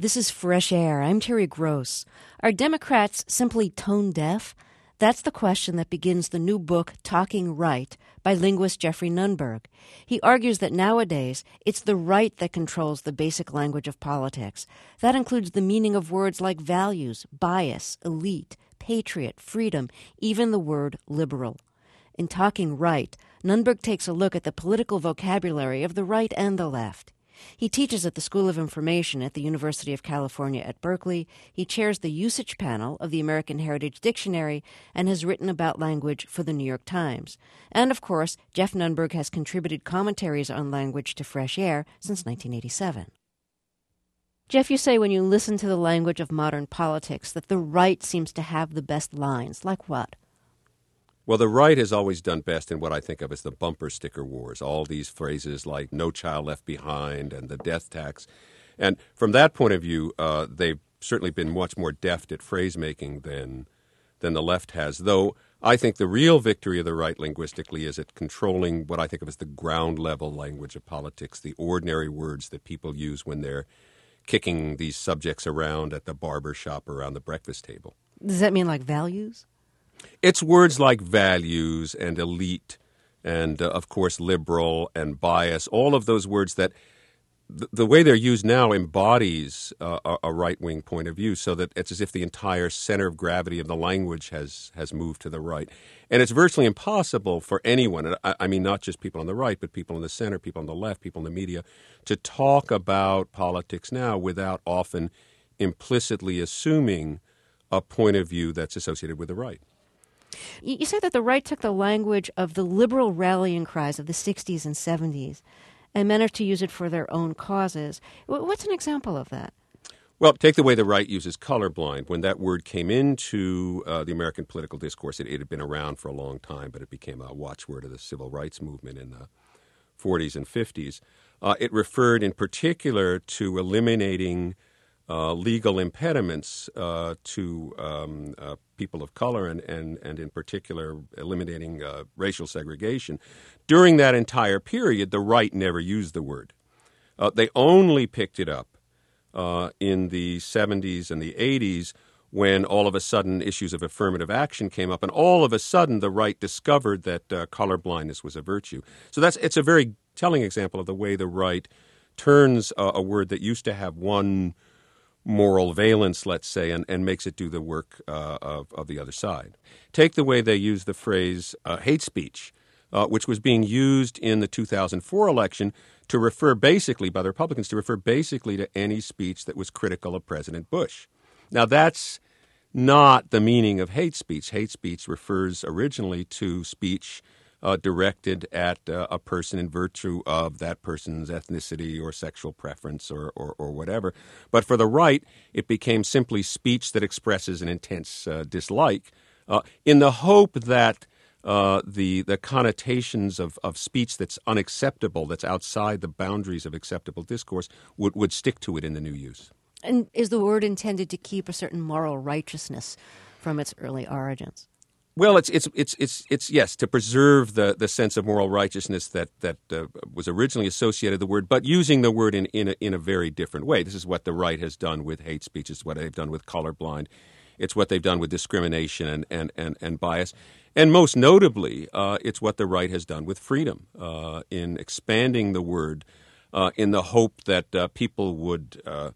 This is Fresh Air. I'm Terry Gross. Are Democrats simply tone deaf? That's the question that begins the new book, Talking Right, by linguist Jeffrey Nunberg. He argues that nowadays it's the right that controls the basic language of politics. That includes the meaning of words like values, bias, elite, patriot, freedom, even the word liberal. In Talking Right, Nunberg takes a look at the political vocabulary of the right and the left. He teaches at the School of Information at the University of California at Berkeley. He chairs the usage panel of the American Heritage Dictionary and has written about language for the New York Times. And, of course, Jeff Nunberg has contributed commentaries on language to Fresh Air since 1987. Jeff, you say when you listen to the language of modern politics that the right seems to have the best lines. Like what? Well, the right has always done best in what I think of as the bumper sticker wars, all these phrases like no child left behind and the death tax. And from that point of view, they've certainly been much more deft at phrase-making than the left has, though I think the real victory of the right linguistically is at controlling what I think of as the ground-level language of politics, the ordinary words that people use when they're kicking these subjects around at the barber shop or around the breakfast table. Does that mean like values? It's words like values and elite and, of course, liberal and bias, all of those words that the way they're used now embodies a right-wing point of view, so that it's as if the entire center of gravity of the language has moved to the right. And it's virtually impossible for anyone, I mean not just people on the right, but people in the center, people on the left, people in the media, to talk about politics now without often implicitly assuming a point of view that's associated with the right. You say that the right took the language of the liberal rallying cries of the 60s and 70s and managed to use it for their own causes. What's an example of that? Well, take the way the right uses colorblind. When that word came into the American political discourse, it had been around for a long time, but it became a watchword of the civil rights movement in the 40s and 50s. It referred in particular to eliminating legal impediments to people of color and in particular eliminating racial segregation. During that entire period, the right never used the word. They only picked it up in the 70s and the 80s when all of a sudden issues of affirmative action came up, and all of a sudden the right discovered that colorblindness was a virtue. So it's a very telling example of the way the right turns a word that used to have one moral valence, let's say, and makes it do the work of the other side. Take the way they use the phrase hate speech, which was being used in the 2004 election to refer basically, by the Republicans, to refer basically to any speech that was critical of President Bush. Now, that's not the meaning of hate speech. Hate speech refers originally to speech directed at a person in virtue of that person's ethnicity or sexual preference or whatever. But for the right, it became simply speech that expresses an intense dislike in the hope that the connotations of speech that's unacceptable, that's outside the boundaries of acceptable discourse, would stick to it in the new use. And is the word intended to keep a certain moral righteousness from its early origins? Well, it's yes, to preserve the sense of moral righteousness that was originally associated with the word, but using the word in a very different way. This is what the right has done with hate speech. It's what they've done with colorblind. It's what they've done with discrimination and bias. And most notably, it's what the right has done with freedom in expanding the word in the hope that people would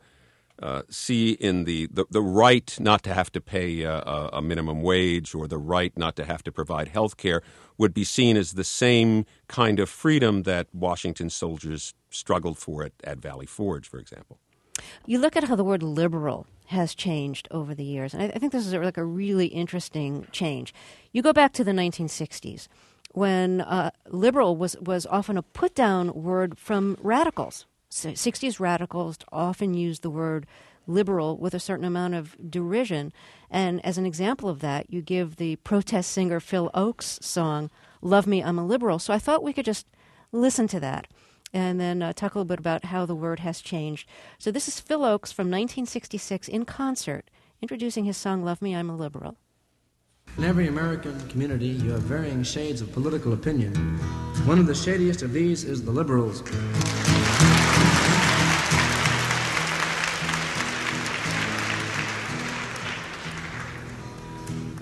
see in the right not to have to pay a minimum wage or the right not to have to provide health care would be seen as the same kind of freedom that Washington soldiers struggled for at Valley Forge, for example. You look at how the word liberal has changed over the years, and I think this is like a really interesting change. You go back to the 1960s when liberal was often a put-down word from radicals. 60s radicals often used the word liberal with a certain amount of derision. And as an example of that, you give the protest singer Phil Ochs' song, Love Me, I'm a Liberal. So I thought we could just listen to that and then talk a little bit about how the word has changed. So this is Phil Ochs from 1966 in concert, introducing his song, Love Me, I'm a Liberal. In every American community, you have varying shades of political opinion. One of the shadiest of these is the liberals.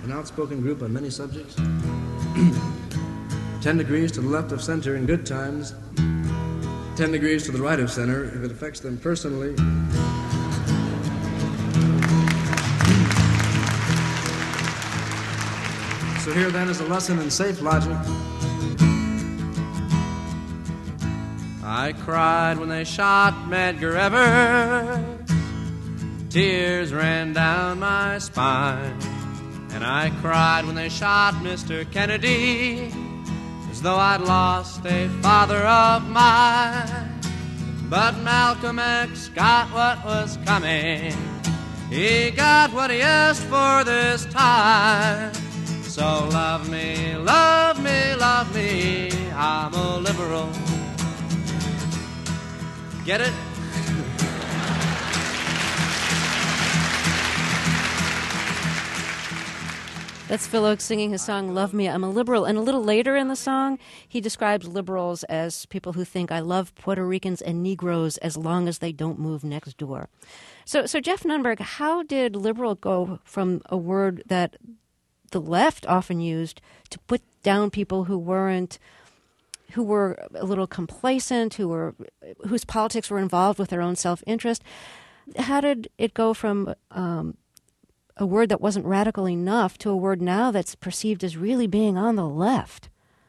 an outspoken group on many subjects. 10 degrees to the left of center in good times, 10 degrees to the right of center if it affects them personally. So here then is a lesson in safe logic. I cried when they shot Medgar Evers. Tears ran down my spine. And I cried when they shot Mr. Kennedy, as though I'd lost a father of mine. But Malcolm X got what was coming. He got what he asked for this time. So love me, love me, love me, I'm a liberal. Get it? That's Phil Ochs singing his song, Love Me, I'm a Liberal. And a little later in the song, he describes liberals as people who think, I love Puerto Ricans and Negroes as long as they don't move next door. So Jeff Nunberg, how did liberal go from a word that the left often used to put down people who were a little complacent, whose politics were involved with their own self-interest? How did it go from a word that wasn't radical enough to a word now that's perceived as really being on the left?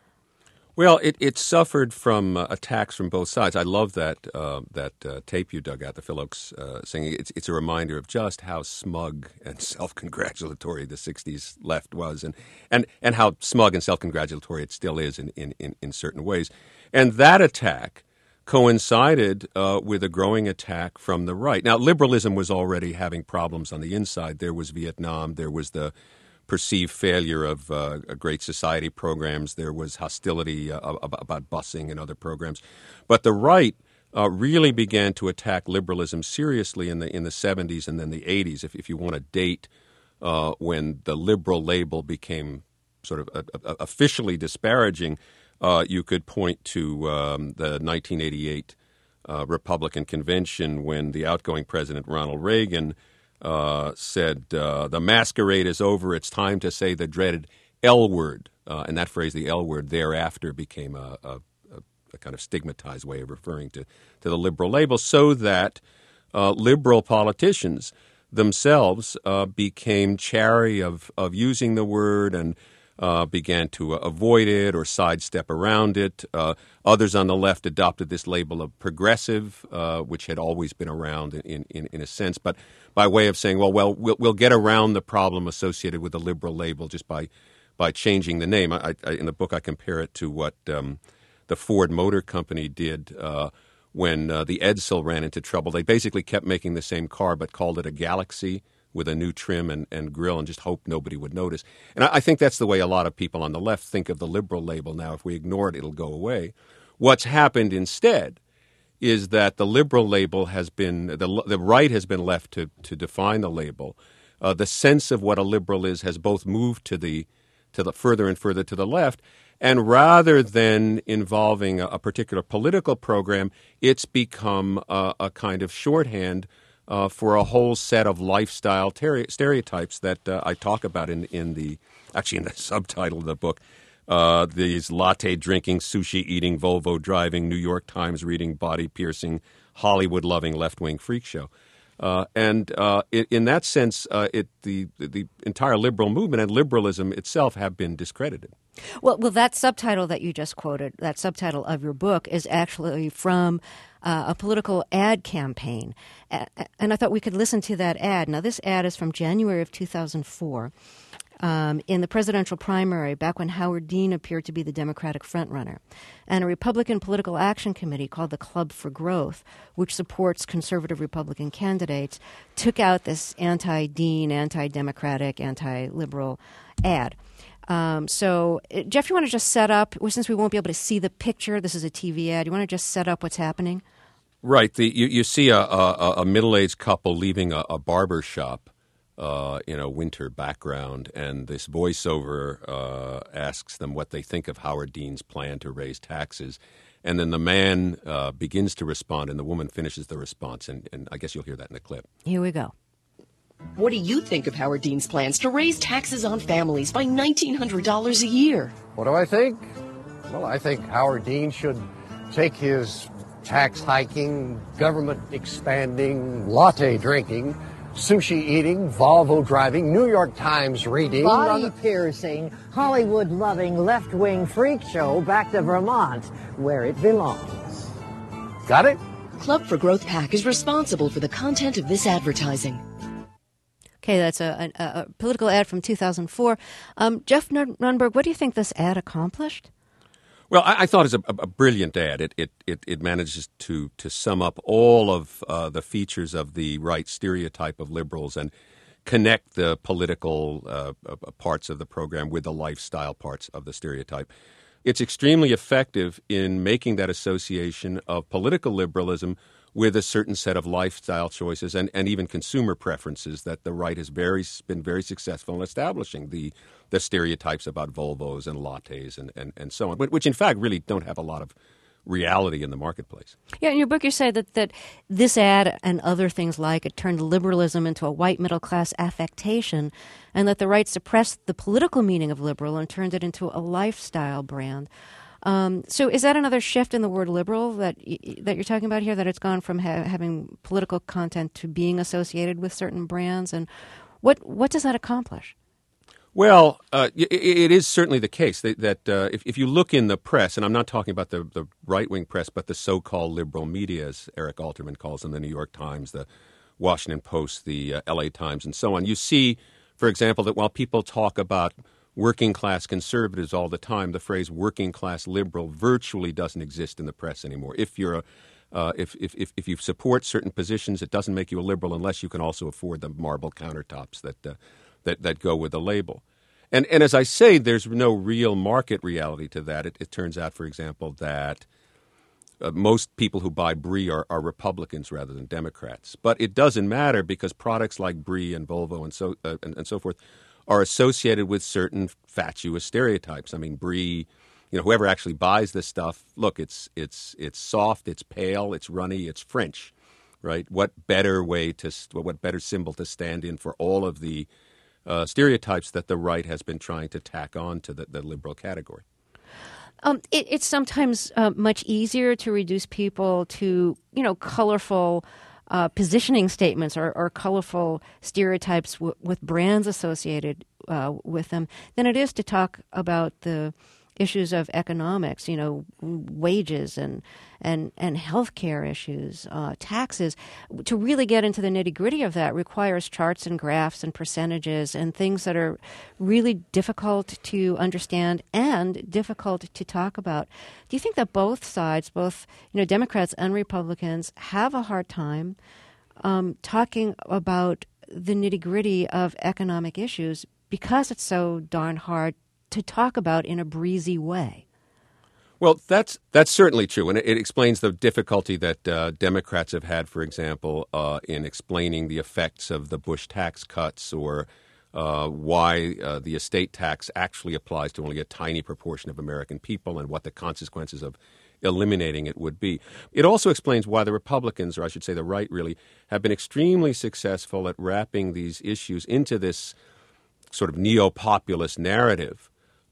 Well, it suffered from attacks from both sides. I love that tape you dug out, the Phil Ochs singing. It's a reminder of just how smug and self-congratulatory the 60s left was, and how smug and self-congratulatory it still is in certain ways. And that attack coincided with a growing attack from the right. Now, liberalism was already having problems on the inside. There was Vietnam. There was the perceived failure of Great Society programs. There was hostility about busing and other programs. But the right really began to attack liberalism seriously in the 70s and then the 80s. If you want to date when the liberal label became sort of officially disparaging, you could point to the 1988 Republican convention when the outgoing President Ronald Reagan said, the masquerade is over, it's time to say the dreaded L word. And that phrase, the L word, thereafter became a kind of stigmatized way of referring to the liberal label, so that liberal politicians themselves became chary of using the word and began to avoid it or sidestep around it. Others on the left adopted this label of progressive, which had always been around in a sense, but by way of saying, we'll get around the problem associated with the liberal label just by changing the name. In the book, I compare it to what the Ford Motor Company did when the Edsel ran into trouble. They basically kept making the same car but called it a Galaxy, with a new trim and grille, and just hoped nobody would notice. And I think that's the way a lot of people on the left think of the liberal label now. If we ignore it, it'll go away. What's happened instead is that the liberal label has been, the right has been left to define the label. The sense of what a liberal is has both moved to the further and further to the left, and rather than involving a particular political program, it's become a kind of shorthand for a whole set of lifestyle stereotypes that I talk about in the subtitle of the book. These latte drinking, sushi eating, Volvo driving, New York Times reading, body piercing, Hollywood loving left wing freak show. In that sense, the entire liberal movement and liberalism itself have been discredited. Well, that subtitle that you just quoted, that subtitle of your book, is actually from a political ad campaign. And I thought we could listen to that ad. Now, this ad is from January of 2004. In the presidential primary, back when Howard Dean appeared to be the Democratic frontrunner. And a Republican political action committee called the Club for Growth, which supports conservative Republican candidates, took out this anti-Dean, anti-democratic, anti-liberal ad. So, Jeff, you want to just set up, since we won't be able to see the picture, this is a TV ad, you want to just set up what's happening? Right. You see a middle-aged couple leaving a barber shop in a winter background, and this voiceover asks them what they think of Howard Dean's plan to raise taxes. And then the man begins to respond, and the woman finishes the response, and I guess you'll hear that in the clip. Here we go. What do you think of Howard Dean's plans to raise taxes on families by $1,900 a year? What do I think? Well, I think Howard Dean should take his tax hiking, government expanding, latte drinking, sushi eating, Volvo driving, New York Times reading, body piercing, Hollywood loving, left-wing freak show back to Vermont, where it belongs. Got it? Club for Growth PAC is responsible for the content of this advertising. Okay, that's a political ad from 2004. Jeff Nunberg, what do you think this ad accomplished? Well, I thought it was a brilliant ad. It manages to sum up all of the features of the right stereotype of liberals and connect the political parts of the program with the lifestyle parts of the stereotype. It's extremely effective in making that association of political liberalism with a certain set of lifestyle choices and even consumer preferences that the right has been very successful in establishing the stereotypes about Volvos and lattes and so on, which in fact really don't have a lot of reality in the marketplace. Yeah, in your book you say that this ad and other things like it turned liberalism into a white middle-class affectation and that the right suppressed the political meaning of liberal and turned it into a lifestyle brand. So is that another shift in the word liberal that you're talking about here, that it's gone from having political content to being associated with certain brands? And what does that accomplish? Well, it is certainly the case that if you look in the press, and I'm not talking about the right-wing press, but the so-called liberal media, as Eric Alterman calls them, the New York Times, the Washington Post, the L.A. Times, and so on, you see, for example, that while people talk about working-class conservatives all the time, the phrase working-class liberal virtually doesn't exist in the press anymore. If you're if you support certain positions, it doesn't make you a liberal unless you can also afford the marble countertops that go with the label. And as I say, there's no real market reality to that. It turns out, for example, that most people who buy Brie are Republicans rather than Democrats. But it doesn't matter because products like Brie and Volvo and so forth are associated with certain fatuous stereotypes. I mean, Brie, whoever actually buys this stuff, look, it's soft, it's pale, it's runny, it's French, right? What better symbol to stand in for all of the stereotypes that the right has been trying to tack on to the liberal category? It's sometimes much easier to reduce people to, colorful positioning statements or colorful stereotypes with brands associated with them than it is to talk about the issues of economics, wages and healthcare issues, taxes. To really get into the nitty-gritty of that requires charts and graphs and percentages and things that are really difficult to understand and difficult to talk about. Do you think that both sides, both Democrats and Republicans, have a hard time talking about the nitty-gritty of economic issues because it's so darn hard to talk about in a breezy way? Well, that's certainly true, and it explains the difficulty that Democrats have had, for example, in explaining the effects of the Bush tax cuts or why the estate tax actually applies to only a tiny proportion of American people and what the consequences of eliminating it would be. It also explains why the Republicans, or I should say the right really, have been extremely successful at wrapping these issues into this sort of neo-populist narrative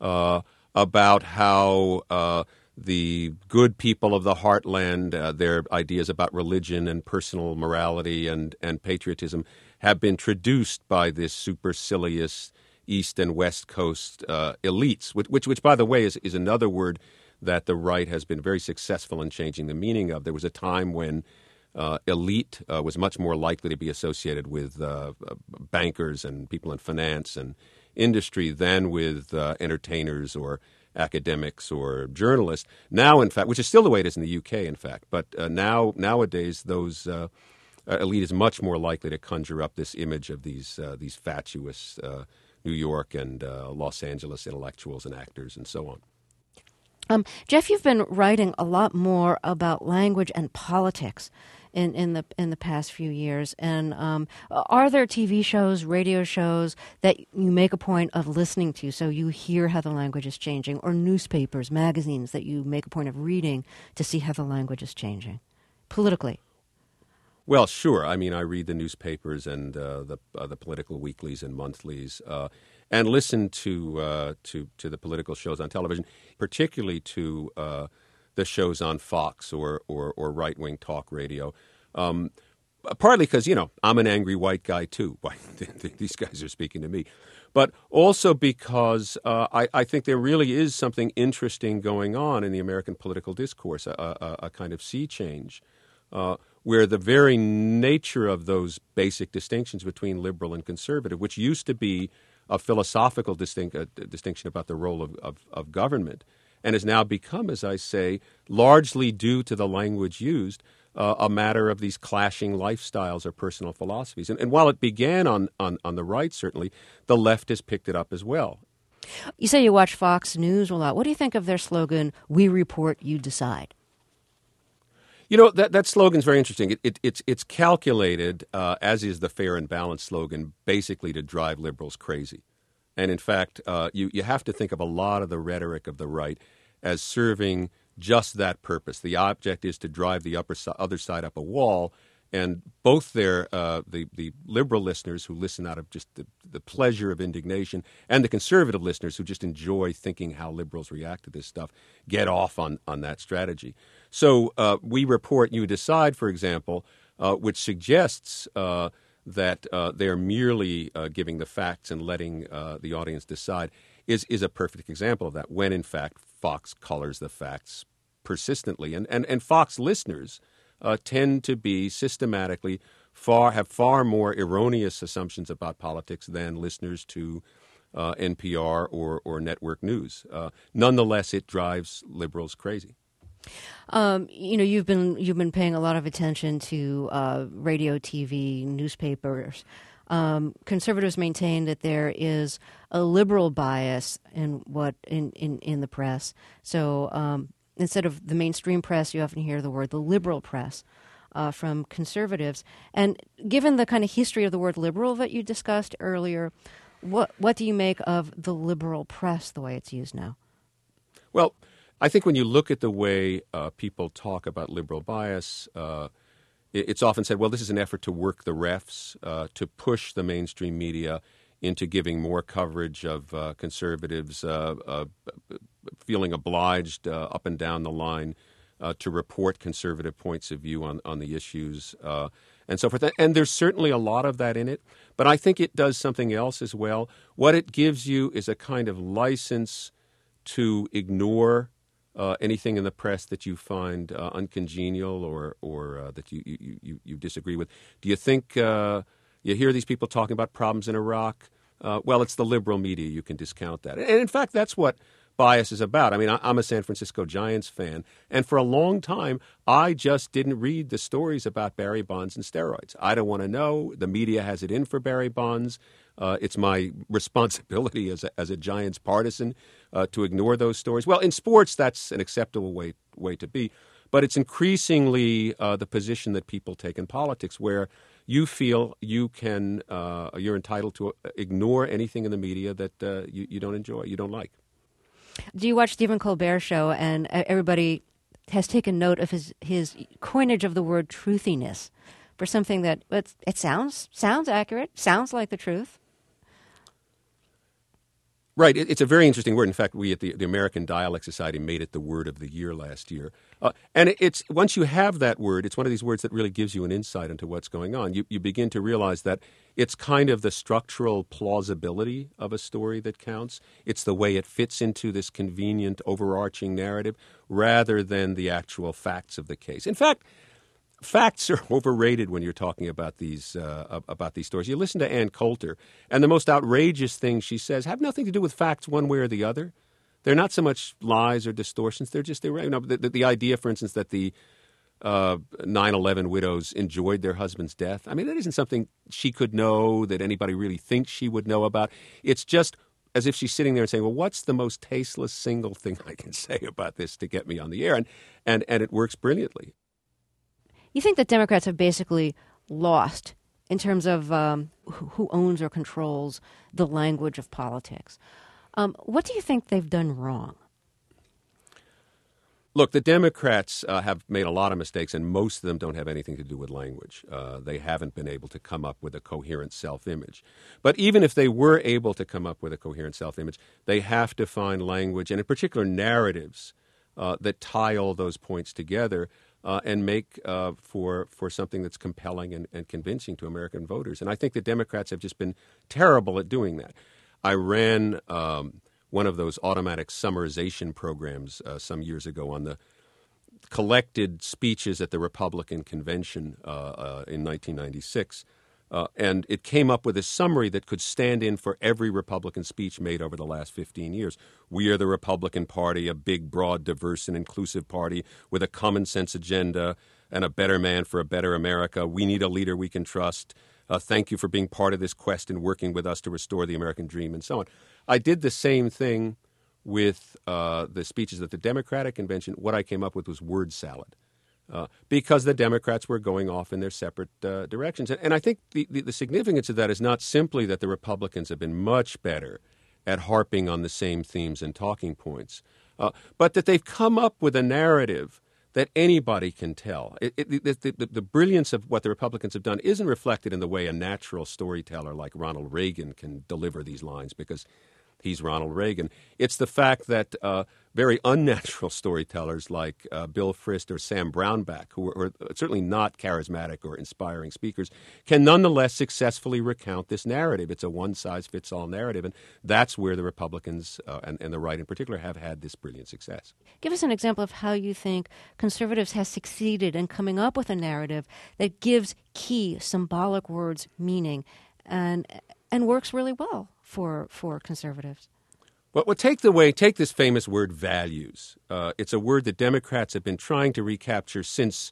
about how the good people of the heartland, their ideas about religion and personal morality and patriotism have been traduced by this supercilious East and West Coast elites, which by the way, is another word that the right has been very successful in changing the meaning of. There was a time when elite was much more likely to be associated with bankers and people in finance and industry than with entertainers or academics or journalists. Now, in fact, which is still the way it is in the UK, in fact, but nowadays those elite is much more likely to conjure up this image of these fatuous New York and Los Angeles intellectuals and actors and so on. Jeff, you've been writing a lot more about language and politics in the past few years. And are there TV shows, radio shows that you make a point of listening to so you hear how the language is changing, or newspapers, magazines that you make a point of reading to see how the language is changing politically? Well, sure. I mean, I read the newspapers and the political weeklies and monthlies, and listen to the political shows on television, particularly to the shows on Fox or right wing talk radio. Partly because I'm an angry white guy too. Why these guys are speaking to me, but also because I think there really is something interesting going on in the American political discourse, a kind of sea change. Where the very nature of those basic distinctions between liberal and conservative, which used to be a philosophical distinction about the role of government, and has now become, as I say, largely due to the language used, a matter of these clashing lifestyles or personal philosophies. And while it began on the right, certainly, the left has picked it up as well. You say you watch Fox News a lot. What do you think of their slogan, "We report, you decide"? That slogan's very interesting. It's calculated, as is the fair and balanced slogan, basically to drive liberals crazy. And in fact, you have to think of a lot of the rhetoric of the right as serving just that purpose. The object is to drive the other side up a wall. And both the liberal listeners who listen out of just the pleasure of indignation and the conservative listeners who just enjoy thinking how liberals react to this stuff get off on that strategy. So we report, you decide, for example, which suggests that they're merely giving the facts and letting the audience decide is a perfect example of that, when in fact Fox colors the facts persistently. And Fox listeners tend to be systematically have far more erroneous assumptions about politics than listeners to NPR or network news. Nonetheless, it drives liberals crazy. You've been paying a lot of attention to radio, TV, newspapers. Conservatives maintain that there is a liberal bias in the press. So instead of the mainstream press, you often hear the word the liberal press from conservatives. And given the kind of history of the word liberal that you discussed earlier, what do you make of the liberal press the way it's used now? Well, I think when you look at the way people talk about liberal bias, it's often said, well, this is an effort to work the refs, to push the mainstream media into giving more coverage of conservatives feeling obliged up and down the line to report conservative points of view on the issues and so forth. And there's certainly a lot of that in it, but I think it does something else as well. What it gives you is a kind of license to ignore anything in the press that you find uncongenial or that you disagree with. Do you think you hear these people talking about problems in Iraq? Well, it's the liberal media. You can discount that. And in fact, that's what bias is about. I mean, I'm a San Francisco Giants fan, and for a long time, I just didn't read the stories about Barry Bonds and steroids. I don't want to know. The media has it in for Barry Bonds. It's my responsibility as a Giants partisan to ignore those stories. Well, in sports, that's an acceptable way to be, but it's increasingly the position that people take in politics, where you feel you're entitled to ignore anything in the media that you don't enjoy, you don't like. Do you watch Stephen Colbert's show? And everybody has taken note of his coinage of the word truthiness for something that it sounds accurate, sounds like the truth. Right. It's a very interesting word. In fact, we at the American Dialect Society made it the word of the year last year. And it's once you have that word, it's one of these words that really gives you an insight into what's going on. You begin to realize that it's kind of the structural plausibility of a story that counts. It's the way it fits into this convenient, overarching narrative rather than the actual facts of the case. In fact, facts are overrated when you're talking about these stories. You listen to Ann Coulter, and the most outrageous things she says have nothing to do with facts one way or the other. They're not so much lies or distortions. They're just the idea, for instance, that the 9/11 widows enjoyed their husband's death. I mean, that isn't something she could know, that anybody really thinks she would know about. It's just as if she's sitting there and saying, well, what's the most tasteless single thing I can say about this to get me on the air? And it works brilliantly. You think that Democrats have basically lost in terms of who owns or controls the language of politics. What do you think they've done wrong? Look, the Democrats have made a lot of mistakes, and most of them don't have anything to do with language. They haven't been able to come up with a coherent self-image. But even if they were able to come up with a coherent self-image, they have to find language, and in particular narratives, that tie all those points together and make for something that's compelling and convincing to American voters. And I think the Democrats have just been terrible at doing that. I ran one of those automatic summarization programs some years ago on the collected speeches at the Republican convention in 1996. And it came up with a summary that could stand in for every Republican speech made over the last 15 years. We are the Republican Party, a big, broad, diverse, and inclusive party with a common sense agenda and a better man for a better America. We need a leader we can trust. Thank you for being part of this quest and working with us to restore the American dream, and so on. I did the same thing with the speeches at the Democratic convention. What I came up with was word salad. Because the Democrats were going off in their separate directions. And I think the significance of that is not simply that the Republicans have been much better at harping on the same themes and talking points, but that they've come up with a narrative that anybody can tell. The brilliance of what the Republicans have done isn't reflected in the way a natural storyteller like Ronald Reagan can deliver these lines, because he's Ronald Reagan. It's the fact that very unnatural storytellers like Bill Frist or Sam Brownback, who are certainly not charismatic or inspiring speakers, can nonetheless successfully recount this narrative. It's a one-size-fits-all narrative, and that's where the Republicans and the right in particular have had this brilliant success. Give us an example of how you think conservatives have succeeded in coming up with a narrative that gives key symbolic words meaning and works really well for conservatives. Well, take this famous word values. It's a word that Democrats have been trying to recapture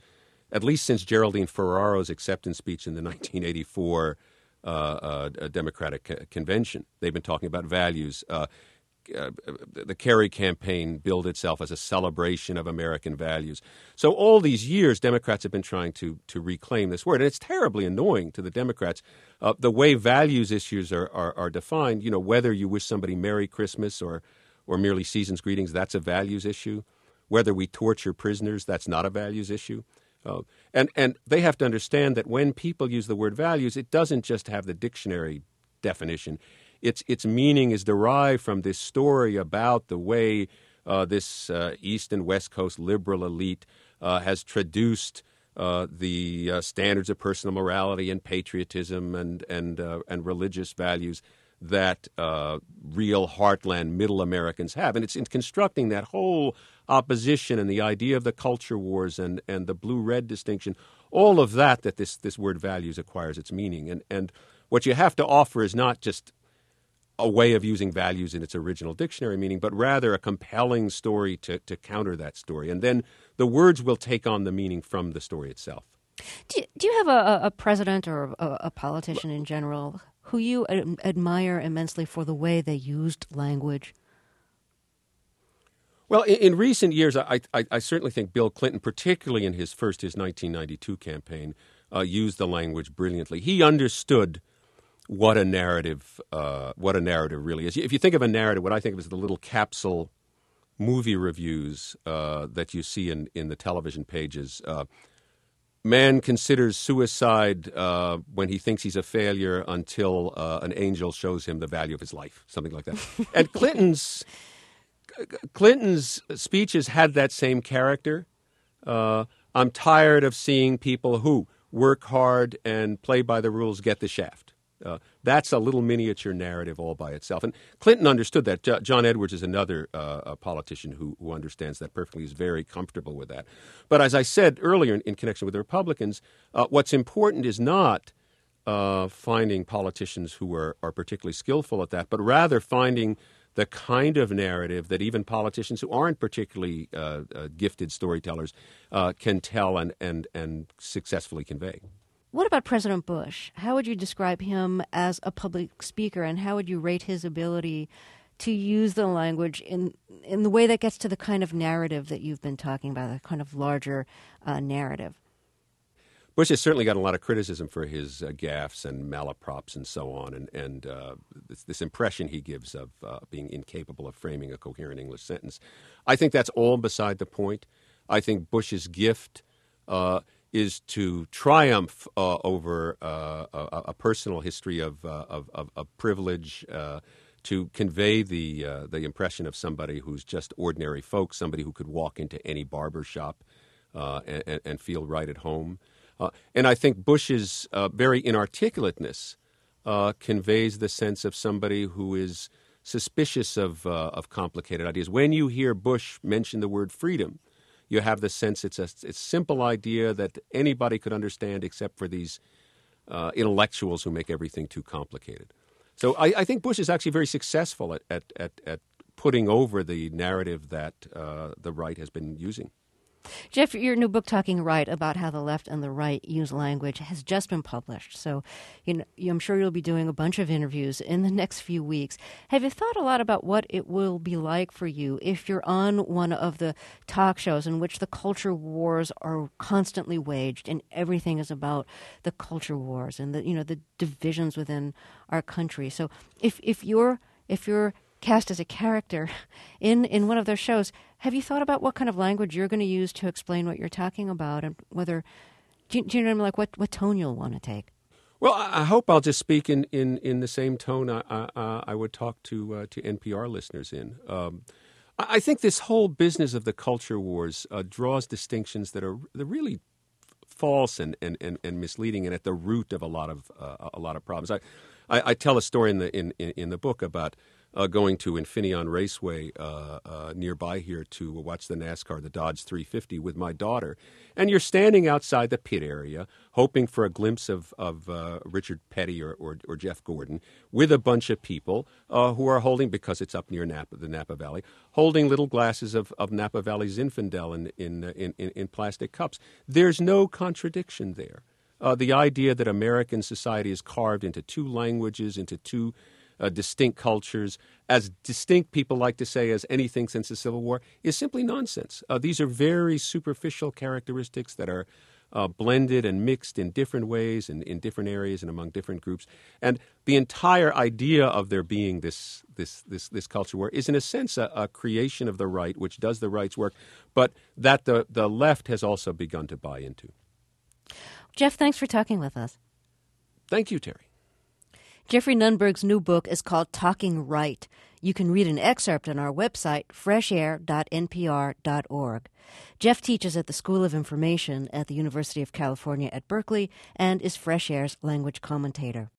at least since Geraldine Ferraro's acceptance speech in the 1984 Democratic Convention. They've been talking about values. The Kerry campaign billed itself as a celebration of American values. So all these years, Democrats have been trying to reclaim this word. And it's terribly annoying to the Democrats. The way values issues are defined, whether you wish somebody Merry Christmas or merely season's greetings, that's a values issue. Whether we torture prisoners, that's not a values issue. And they have to understand that when people use the word values, it doesn't just have the dictionary definition. Its meaning is derived from this story about the way this East and West Coast liberal elite has traduced the standards of personal morality and patriotism and religious values that real heartland middle Americans have. And it's in constructing that whole opposition and the idea of the culture wars and the blue-red distinction, all of that this word values acquires its meaning. And what you have to offer is not just a way of using values in its original dictionary meaning, but rather a compelling story to counter that story. And then the words will take on the meaning from the story itself. Do you have a president or a politician in general who you admire immensely for the way they used language? Well, in recent years, I certainly think Bill Clinton, particularly in his 1992 campaign, used the language brilliantly. He understood what a narrative really is. If you think of a narrative, what I think of is the little capsule movie reviews that you see in the television pages. Man considers suicide when he thinks he's a failure until an angel shows him the value of his life, something like that. And Clinton's speeches had that same character. I'm tired of seeing people who work hard and play by the rules get the shaft. That's a little miniature narrative all by itself. And Clinton understood that. John Edwards is another politician who understands that perfectly, is very comfortable with that. But as I said earlier in connection with the Republicans, what's important is not finding politicians who are particularly skillful at that, but rather finding the kind of narrative that even politicians who aren't particularly gifted storytellers can tell and successfully convey. What about President Bush? How would you describe him as a public speaker, and how would you rate his ability to use the language in the way that gets to the kind of narrative that you've been talking about, the kind of larger narrative? Bush has certainly gotten a lot of criticism for his gaffes and malaprops and so on, and this impression he gives of being incapable of framing a coherent English sentence. I think that's all beside the point. I think Bush's gift is to triumph over a personal history of privilege, to convey the impression of somebody who's just ordinary folk, somebody who could walk into any barber shop and feel right at home. And I think Bush's very inarticulateness conveys the sense of somebody who is suspicious of complicated ideas. When you hear Bush mention the word freedom, you have the sense it's a simple idea that anybody could understand except for these intellectuals who make everything too complicated. So I think Bush is actually very successful at putting over the narrative that the right has been using. Jeff, your new book, Talking Right, about how the left and the right use language, has just been published. So I'm sure you'll be doing a bunch of interviews in the next few weeks. Have you thought a lot about what it will be like for you if you're on one of the talk shows in which the culture wars are constantly waged and everything is about the culture wars and the divisions within our country? So if you're cast as a character in one of those shows, have you thought about what kind of language you're going to use to explain what you're talking about, and whether do you know like what tone you'll want to take? Well, I hope I'll just speak in the same tone I would talk to NPR listeners in. I think this whole business of the culture wars draws distinctions that are really false and misleading, and at the root of a lot of problems. I tell a story in the book about going to Infineon Raceway nearby here to watch the NASCAR, the Dodge 350, with my daughter. And you're standing outside the pit area, hoping for a glimpse of Richard Petty or Jeff Gordon, with a bunch of people who are holding, because it's up near the Napa Valley, holding little glasses of Napa Valley Zinfandel in plastic cups. There's no contradiction there. The idea that American society is carved into two languages, into two distinct cultures, as distinct, people like to say, as anything since the Civil War, is simply nonsense. These are very superficial characteristics that are blended and mixed in different ways and in different areas and among different groups. And the entire idea of there being this culture war is, in a sense, a creation of the right, which does the right's work, but that the left has also begun to buy into. Jeff, thanks for talking with us. Thank you, Terry. Jeffrey Nunberg's new book is called Talking Right. You can read an excerpt on our website, freshair.npr.org. Jeff teaches at the School of Information at the University of California at Berkeley and is Fresh Air's language commentator.